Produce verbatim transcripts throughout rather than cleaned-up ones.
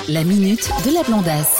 La minute de la blondasse.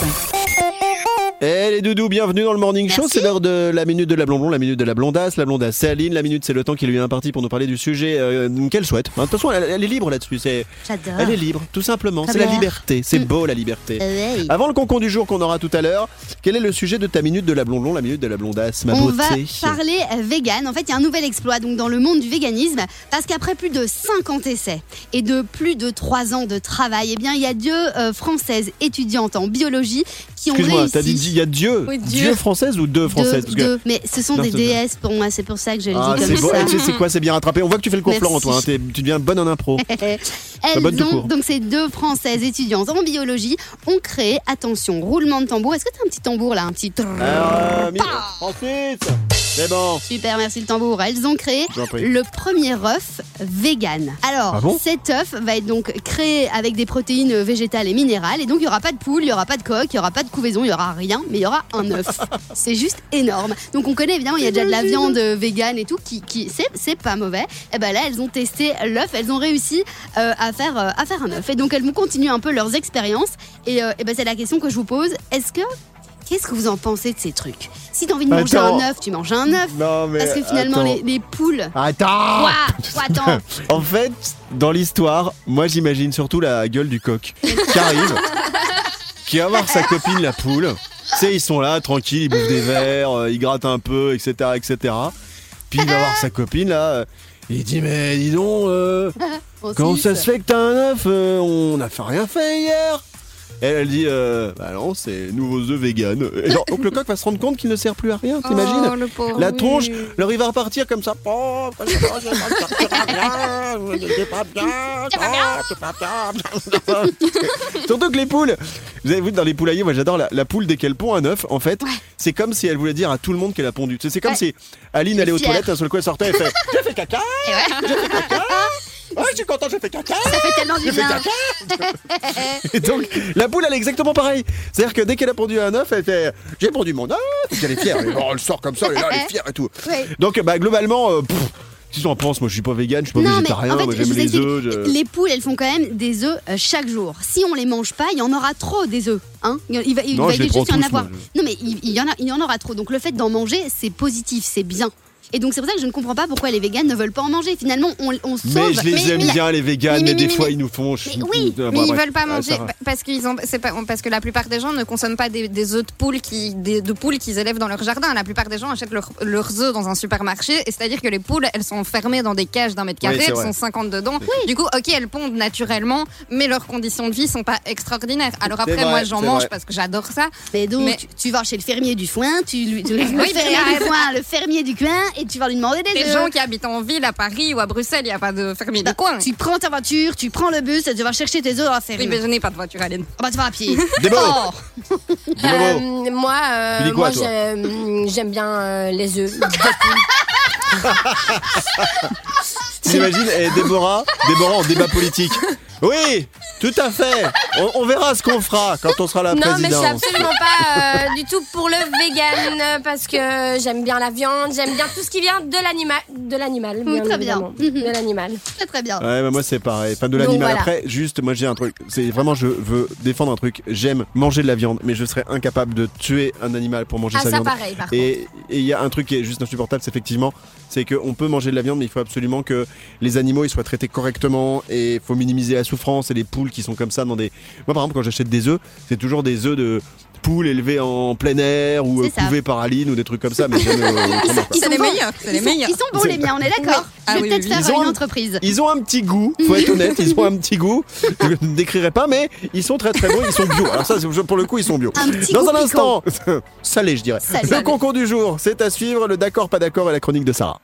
Eh les doudous, bienvenue dans le Morning Show. Merci. C'est l'heure de la minute de la blonde, la minute de la blondasse. La blondasse, c'est Aline. La minute, c'est le temps qui lui est imparti pour nous parler du sujet euh, qu'elle souhaite. De toute façon, elle, elle est libre là-dessus. C'est... J'adore. Elle est libre, tout simplement. Très C'est la bien. liberté. C'est Mm. beau la liberté. Euh, ouais. Avant le concours du jour qu'on aura tout à l'heure, quel est le sujet de ta minute de la blonde, la minute de la blondasse, ma On beauté? va parler euh, vegan. En fait, il y a un nouvel exploit donc dans le monde du véganisme parce qu'après plus de cinquante essais et de plus de trois ans de travail, eh bien, il y a deux euh, françaises étudiantes en biologie qui ont Excuse-moi, réussi. t'as dit il y a Dieu. Oui, Dieu. Dieu. française ou deux françaises? Deux, Parce que- deux. Mais ce sont Non, des c'est déesses pour moi, c'est pour ça que je le Ah, dis c'est comme beau. ça. Eh, tu sais, c'est quoi? C'est bien rattrapé. On voit que tu fais le cours Merci. Florent, toi. Hein. T'es- Tu deviens bonne en impro. Elles bonne tout ont, court. donc ces deux Françaises étudiantes en biologie ont créé, attention, roulement de tambour. Est-ce que t'as un petit tambour là, un petit trrr. Alors, mi- Francis, c'est bon. Super, merci le tambour. Elles ont créé Je vous en prie. le premier œuf vegan. Alors, Ah bon cet œuf va être donc créé avec des protéines végétales et minérales. Et donc, il n'y aura pas de poule, il n'y aura pas de coq, il n'y aura pas de couvaison, il n'y aura rien, mais il y aura un œuf. C'est juste énorme. Donc, on connaît évidemment, il y a déjà de la viande vegan et tout, qui, qui c'est, c'est pas mauvais. Et ben là, elles ont testé l'œuf, elles ont réussi euh, à, faire, euh, à faire un œuf. Et donc, elles vont continuer un peu leurs expériences. Et, euh, et ben, c'est la question que je vous pose. Est-ce que. Qu'est-ce que vous en pensez de ces trucs? Si t'as envie de manger Attends. un œuf, tu manges un œuf. Non, mais. Parce que finalement, attends. les, les poules. Attends. Quoi Quoi, attends. En fait, dans l'histoire, moi j'imagine surtout la gueule du coq qui arrive, qui va voir sa copine la poule. Tu sais, ils sont là, tranquilles, ils bouffent des verres, euh, ils grattent un peu, et cetera, et cetera. Puis il va voir sa copine là, euh, il dit mais dis donc, euh, Bon, comment si, ça se fait que t'as un œuf? euh, On n'a fait rien fait hier. Elle, elle dit euh, bah non, c'est nouveaux œufs vegan. Et genre, donc le coq va se rendre compte qu'il ne sert plus à rien, t'imagines? Oh, le pauvre. La Oui. tronche, alors il va repartir comme ça. Oh, c'est pas bien, c'est pas bien, c'est pas bien. Surtout que les poules, vous avez vu dans les poulaillers, moi j'adore la, la poule dès qu'elle pond un œuf, en fait, c'est comme si elle voulait dire à tout le monde qu'elle a pondu. Tu sais, c'est comme Ouais. si Aline allait aux fière. toilettes, d'un seul coup elle sortait et fait j'ai fait caca, j'ai fait caca. Ouais, je suis content, j'ai fait caca. Ça fait tellement du J'ai fait bien. caca. Et donc, la poule, elle est exactement pareil. C'est-à-dire que dès qu'elle a pondu un œuf, elle fait j'ai pondu mon œuf. Et puis elle est fière. Elle, oh, elle sort comme ça, elle est là, elle est fière et tout. Ouais. Donc, bah, globalement, euh, pff, qu'est-ce que j'en pense? Moi, je suis pas vegan, je suis pas Non, mais végétarien, en fait, moi, je j'aime vous les explique, œufs. je- les poules, elles font quand même des œufs euh, chaque jour. Si on les mange pas, il y en aura trop des œufs. Hein il va, il Non, va je les juste prends y en tous, avoir. moi, Non, mais il, il y en a, il y en aura trop. Donc le fait d'en manger, c'est positif, c'est bien. Et donc c'est pour ça que je ne comprends pas pourquoi les véganes ne veulent pas en manger. Finalement, on, on sauve. Mais je les aime bien, les véganes, mais- mais, mais- des mais- fois, mais- ils nous font. mais oui, Ah, Mais bah, ils bref. veulent pas Ah, manger Sarah. parce qu'ils ont, c'est pas, parce que la plupart des gens ne consomment pas des, des œufs de poules qui, des, de poules qu'ils élèvent dans leur jardin. La plupart des gens achètent leur- leurs œufs dans un supermarché, et c'est-à-dire que les poules, elles sont fermées dans des cages d'un mètre Oui, carré, c'est elles vrai. sont cinquante dedans. Du coup, ok, elles pondent naturellement, mais leurs conditions de vie sont pas extraordinaires. Alors après, vrai, moi, j'en c'est mange vrai. parce que j'adore ça. Mais donc, Mais- tu, tu vas chez le fermier du foin, tu lui, tu, le Oui, fermier mais du arrête. foin, le fermier du coin, et tu vas lui demander des Les œufs. gens qui habitent en ville, à Paris ou à Bruxelles, il n'y a pas de fermier du coin. Tu prends ta voiture, tu prends le bus, et tu vas chercher tes œufs dans la ferme. Oui, mais je n'ai pas de voiture, Aline. Ah bah tu vas à pied. Des mots. Oh. Des mots. Euh, moi, euh, Tu dis quoi, moi toi j'aime, j'aime bien euh, les œufs. T'imagines, eh, Déborah, Déborah en débat politique. Oui, tout à fait. On, on verra ce qu'on fera quand on sera la Non, mais je présidence. suis absolument pas euh, du tout pour le vegan euh, parce que j'aime bien la viande, j'aime bien tout ce qui vient de l'animal, de l'animal, Mm, bien très bien. évidemment, de l'animal. Très très bien. Ouais, bah moi c'est pareil. Enfin, de Donc, l'animal. voilà. Après, juste, moi j'ai un truc. C'est vraiment, je veux défendre un truc. J'aime manger de la viande, mais je serais incapable de tuer un animal pour manger Ah, sa ça viande. pareil, par contre. Et et il y a un truc qui est juste insupportable, c'est effectivement, c'est qu'on peut manger de la viande, mais il faut absolument que les animaux ils soient traités correctement et il faut minimiser la souffrance. Et les poules qui sont comme ça dans des. Moi par exemple, quand j'achète des œufs, c'est toujours des œufs de poules élevées en plein air ou euh, C'est ça. couvées par Aline ou des trucs comme ça. Mais jamais, euh, autrement. Ils C'est sont les bons. meilleurs, c'est les Ils sont- meilleurs. Ils sont bons les miens, on est d'accord. Ah Je vais oui, peut-être oui, faire oui. Ils ont une un- entreprise. Ils ont un petit goût, faut être honnête, ils ont un petit goût. Je ne décrirai pas, mais ils sont très très bons, ils sont bio. Alors ça, c'est- pour le coup, ils sont bio. Un petit Dans goût un instant, salé, je dirais. Salé. Le concours du jour, c'est à suivre, le d'accord, pas d'accord et la chronique de Sarah.